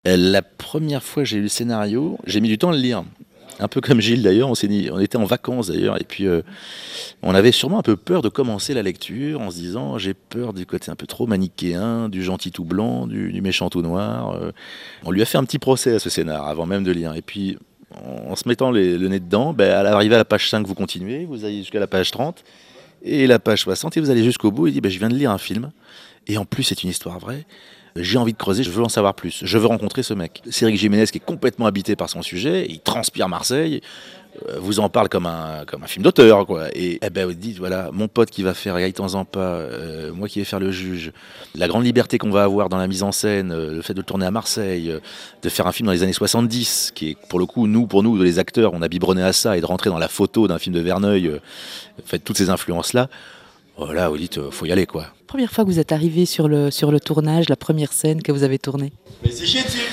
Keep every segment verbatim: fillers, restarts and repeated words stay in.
Euh, La première fois que j'ai lu le scénario, j'ai mis du temps à le lire. Un peu comme Gilles d'ailleurs, on, s'est dit- on était en vacances d'ailleurs, et puis euh, on avait sûrement un peu peur de commencer la lecture en se disant j'ai peur du côté un peu trop manichéen, du gentil tout blanc, du, du méchant tout noir. euh. On lui a fait un petit procès à ce scénar avant même de lire. Et puis en, en se mettant les- le nez dedans, ben, à l'arrivée à la page cinq, vous continuez, vous allez jusqu'à la page trente, et la page soixante, et vous allez jusqu'au bout, et il dit ben, je viens de lire un film, et en plus c'est une histoire vraie. J'ai envie de creuser, je veux en savoir plus, je veux rencontrer ce mec. Cédric Jiménez qui est complètement habité par son sujet, il transpire Marseille, euh, vous en parle comme un, comme un film d'auteur, quoi. Et eh ben, vous dites, voilà, mon pote qui va faire Gaëtan Zampa, euh, moi qui vais faire le juge, la grande liberté qu'on va avoir dans la mise en scène, euh, le fait de le tourner à Marseille, euh, de faire un film dans les années soixante-dix, qui est pour le coup, nous, pour nous, les acteurs, on a biberonné à ça, et de rentrer dans la photo d'un film de Verneuil, euh, en fait, toutes ces influences-là, voilà, vous dites, euh, faut y aller, quoi. Première fois que vous êtes arrivé sur le, sur le tournage, la première scène que vous avez tournée. Mais c'est chier dessus.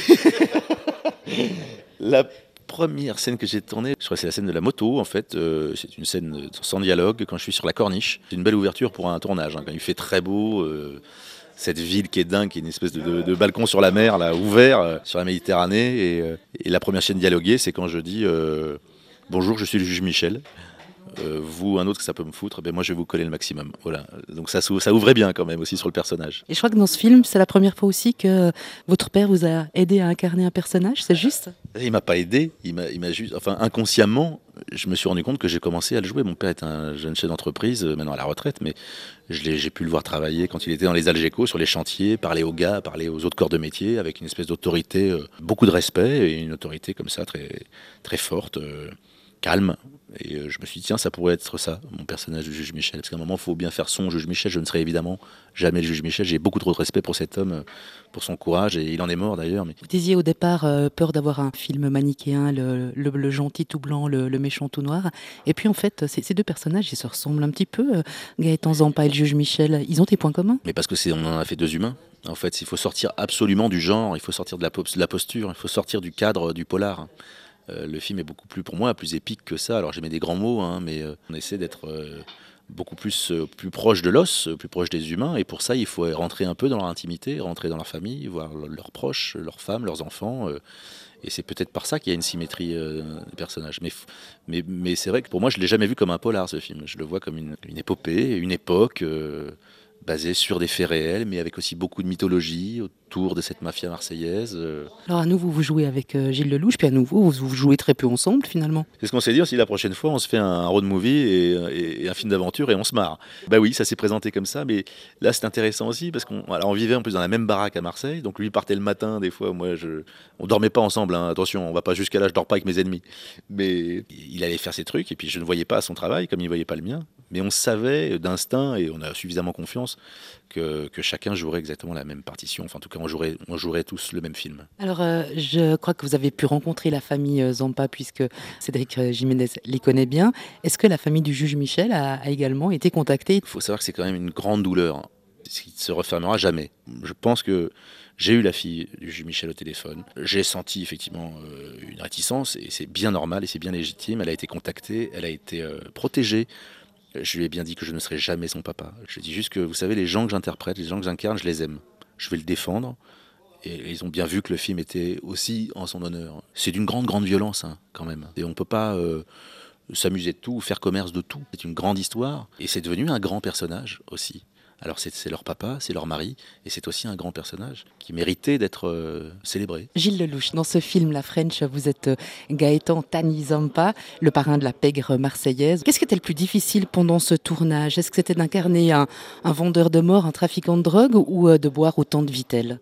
La première scène que j'ai tournée, je crois que c'est la scène de la moto en fait. Euh, c'est une scène euh, sans dialogue quand je suis sur la corniche. C'est une belle ouverture pour un tournage, hein, quand il fait très beau. euh, cette ville qui est dingue, qui est une espèce de, de- de balcon sur la mer, là, ouvert euh, sur la Méditerranée. Et, euh, et la première scène dialoguée, c'est quand je dis euh, bonjour, je suis le juge Michel. Euh, vous, un autre que ça peut me foutre, ben moi je vais vous coller le maximum. Voilà. Donc ça, s'ou- ça ouvrait bien quand même aussi sur le personnage. Et je crois que dans ce film, c'est la première fois aussi que votre père vous a aidé à incarner un personnage, c'est juste? Il m'a pas aidé, il m'a, il m'a juste, enfin inconsciemment, je me suis rendu compte que j'ai commencé à le jouer. Mon père est un jeune chef d'entreprise, euh, maintenant à la retraite, mais je l'ai- j'ai pu le voir travailler quand il était dans les Algeco, sur les chantiers, parler aux gars, parler aux autres corps de métier, avec une espèce d'autorité, euh, beaucoup de respect, et une autorité comme ça, très, très forte, euh, calme. Et euh, je me suis dit, tiens, ça pourrait être ça, mon personnage du juge Michel. Parce qu'à un moment, il faut bien faire son juge Michel. Je ne serai évidemment jamais le juge Michel. J'ai beaucoup trop de respect pour cet homme, euh, pour son courage, et il en est mort d'ailleurs. Mais Vous disiez au départ euh, peur d'avoir un film manichéen, le, le- le gentil tout blanc, le, le méchant tout noir. Et puis en fait, ces, ces deux personnages, ils se ressemblent un petit peu. euh, Gaëtan Zampa et le juge Michel, ils ont des points communs. Mais parce que c'est, on en a fait deux humains. En fait, il faut sortir absolument du genre, il faut sortir de la, pop- de la posture, il faut sortir du cadre du polar. Euh, le film est beaucoup plus, pour moi, plus épique que ça. Alors j'ai mis des grands mots, hein, mais euh, on essaie d'être euh, beaucoup plus, euh, plus proche de l'os, euh, plus proche des humains. Et pour ça, il faut rentrer un peu dans leur intimité, rentrer dans leur famille, voir le- leurs proches, leurs femmes, leurs enfants. euh, et c'est peut-être par ça qu'il y a une symétrie euh, des personnages. Mais, f- mais, mais c'est vrai que pour moi, je ne l'ai jamais vu comme un polar, ce film. Je le vois comme une, une épopée, une époque. euh, basée sur des faits réels, mais avec aussi beaucoup de mythologie autour de cette mafia marseillaise. euh. Alors à nouveau, vous jouez avec euh, Gilles Lelouch, puis à nouveau, vous, vous jouez très peu ensemble finalement. C'est ce qu'on s'est dit aussi la prochaine fois, on se fait un road movie et, et- et un film d'aventure et on se marre. Bah oui, ça s'est présenté comme ça, mais là c'est intéressant aussi parce qu'on voilà, on vivait en plus dans la même baraque à Marseille, donc lui partait le matin, des fois, moi je... On dormait pas ensemble, hein, attention, on va pas jusqu'à là, je dors pas avec mes ennemis. Mais il allait faire ses trucs et puis je ne voyais pas son travail comme il ne voyait pas le mien. Mais on savait d'instinct et on a suffisamment confiance que, que chacun jouerait exactement la même partition. Enfin, en tout cas, on jouerait, on jouerait tous le même film. Alors euh, je crois que vous avez pu rencontrer la famille euh, Zampa puisque Cédric euh, Jiménez les connaît bien. Est-ce que la famille du juge Michel a, a également été contactée? Il faut savoir que c'est quand même une grande douleur, hein, ce qui ne se refermera jamais. Je pense que j'ai eu la fille du juge Michel au téléphone. J'ai senti effectivement euh, une réticence et c'est bien normal et c'est bien légitime. Elle a été contactée, elle a été euh, protégée. Je lui ai bien dit que je ne serai jamais son papa. Je dis juste que, vous savez, les gens que j'interprète, les gens que j'incarne, je les aime. Je vais le défendre. Et ils ont bien vu que le film était aussi en son honneur. C'est d'une grande, grande violence, hein, quand même. Et on ne peut pas euh, s'amuser de tout, faire commerce de tout. C'est une grande histoire. Et c'est devenu un grand personnage aussi. Alors c'est c'est leur papa, c'est leur mari, et c'est aussi un grand personnage qui méritait d'être euh, célébré. Gilles Lelouch, dans ce film La French, vous êtes euh, Gaëtan Tani Zampa, le parrain de la pègre marseillaise. Qu'est-ce qui était le plus difficile pendant ce tournage? Est-ce que c'était d'incarner un, un vendeur de mort, un trafiquant de drogue ou euh, de boire autant de Vittel?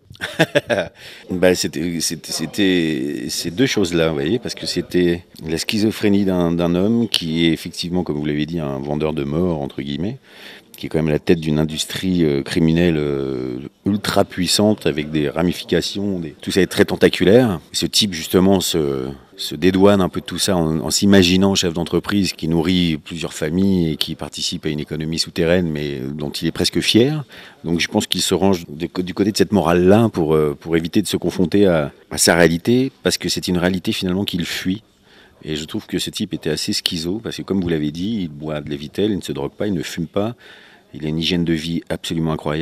Bah, c'était, c'était, c'était ces deux choses-là, vous voyez, parce que c'était la schizophrénie d'un, d'un homme qui est effectivement, comme vous l'avez dit, un vendeur de mort, entre guillemets, qui est quand même à la tête d'une industrie euh, criminelle euh, ultra puissante avec des ramifications, des... tout ça est très tentaculaire. Ce type justement se, se dédouane un peu de tout ça en, en s'imaginant chef d'entreprise qui nourrit plusieurs familles et qui participe à une économie souterraine mais dont il est presque fier. Donc je pense qu'il se range de, du côté de cette morale-là pour, euh, pour éviter de se confronter à, à sa réalité parce que c'est une réalité finalement qu'il fuit. Et je trouve que ce type était assez schizo, parce que comme vous l'avez dit, il boit de la Vittel, il ne se drogue pas, il ne fume pas, il a une hygiène de vie absolument incroyable.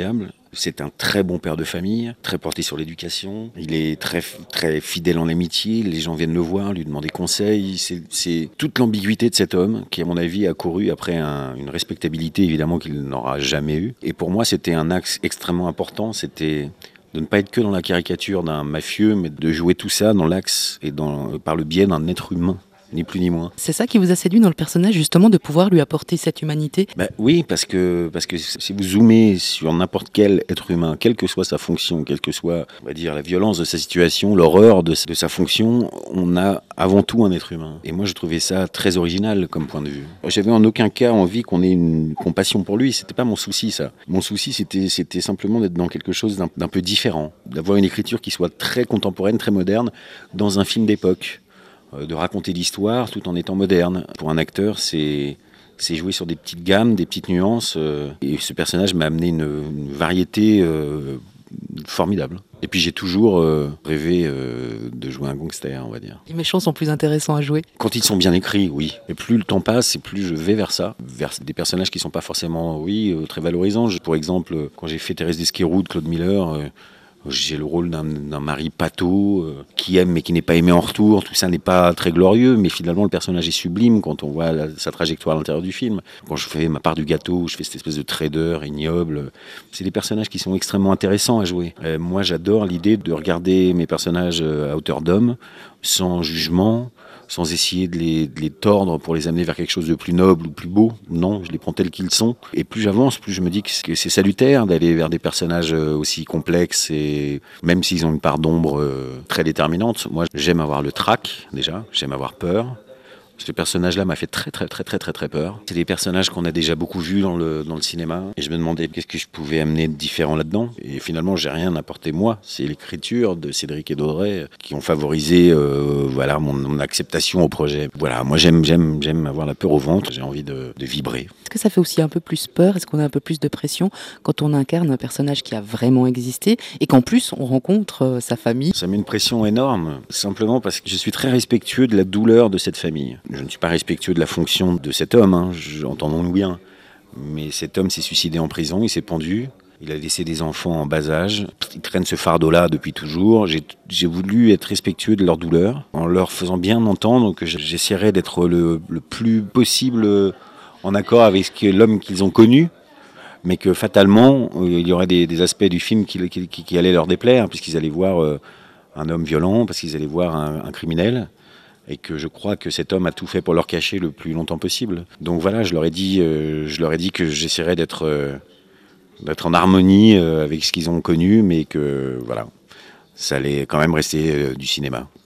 C'est un très bon père de famille, très porté sur l'éducation. Il est très, très fidèle en amitié. Les gens viennent le voir, lui demander conseil. C'est, c'est toute l'ambiguïté de cet homme qui, à mon avis, a couru après un, une respectabilité évidemment qu'il n'aura jamais eue. Et pour moi, c'était un axe extrêmement important. C'était de ne pas être que dans la caricature d'un mafieux, mais de jouer tout ça dans l'axe et dans, par le biais d'un être humain. Ni plus ni moins. C'est ça qui vous a séduit dans le personnage, justement, de pouvoir lui apporter cette humanité? Bah, oui, parce que, parce que si vous zoomez sur n'importe quel être humain, quelle que soit sa fonction, quelle que soit, on va dire, la violence de sa situation, l'horreur de, de sa fonction, on a avant tout un être humain. Et moi, je trouvais ça très original comme point de vue. J'avais en aucun cas envie qu'on ait une compassion pour lui. C'était pas mon souci, ça. Mon souci, c'était, c'était simplement d'être dans quelque chose d'un, d'un peu différent, d'avoir une écriture qui soit très contemporaine, très moderne, dans un film d'époque. De raconter l'histoire tout en étant moderne. Pour un acteur, c'est, c'est jouer sur des petites gammes, des petites nuances. Euh, et ce personnage m'a amené une, une variété euh, formidable. Et puis j'ai toujours euh, rêvé euh, de jouer un gangster, on va dire. Les méchants sont plus intéressants à jouer? Quand ils sont bien écrits, oui. Et plus le temps passe, et plus je vais vers ça. Vers des personnages qui ne sont pas forcément, oui, euh, très valorisants. Je, pour exemple, quand j'ai fait Thérèse d'Esquerou de Claude Miller... Euh, j'ai le rôle d'un, d'un mari pâteau, euh, qui aime mais qui n'est pas aimé en retour. Tout ça n'est pas très glorieux, mais finalement le personnage est sublime quand on voit la, sa trajectoire à l'intérieur du film. Quand je fais ma part du gâteau, je fais cette espèce de trader ignoble. C'est des personnages qui sont extrêmement intéressants à jouer. Euh, moi j'adore l'idée de regarder mes personnages à hauteur d'homme, sans jugement, sans essayer de les, de les tordre pour les amener vers quelque chose de plus noble ou plus beau. Non, je les prends tels qu'ils sont. Et plus j'avance, plus je me dis que c'est salutaire d'aller vers des personnages aussi complexes, et même s'ils ont une part d'ombre très déterminante. Moi, j'aime avoir le trac, déjà. J'aime avoir peur. Ce personnage-là m'a fait très très très très très très peur. C'est des personnages qu'on a déjà beaucoup vus dans le, dans le cinéma. Et je me demandais qu'est-ce que je pouvais amener de différent là-dedans. Et finalement, j'ai rien apporté moi. C'est l'écriture de Cédric et d'Audrey qui ont favorisé euh, voilà, mon, mon acceptation au projet. Voilà, moi j'aime, j'aime, j'aime avoir la peur au ventre. J'ai envie de, de vibrer. Est-ce que ça fait aussi un peu plus peur? Est-ce qu'on a un peu plus de pression quand on incarne un personnage qui a vraiment existé et qu'en plus on rencontre euh, sa famille? Ça met une pression énorme, simplement parce que je suis très respectueux de la douleur de cette famille. Je ne suis pas respectueux de la fonction de cet homme, hein, entendons-nous bien. Mais cet homme s'est suicidé en prison, il s'est pendu, il a laissé des enfants en bas âge. Il traîne ce fardeau-là depuis toujours. J'ai, j'ai voulu être respectueux de leur douleur, en leur faisant bien entendre que j'essaierais d'être le, le plus possible en accord avec ce que l'homme qu'ils ont connu, mais que fatalement, il y aurait des, des aspects du film qui, qui, qui allaient leur déplaire, puisqu'ils allaient voir euh, un homme violent, parce qu'ils allaient voir un, un criminel. Et que je crois que cet homme a tout fait pour leur cacher le plus longtemps possible. Donc voilà, je leur ai dit, euh, je leur ai dit que j'essaierais d'être, euh, d'être en harmonie euh, avec ce qu'ils ont connu, mais que voilà, ça allait quand même rester euh, du cinéma.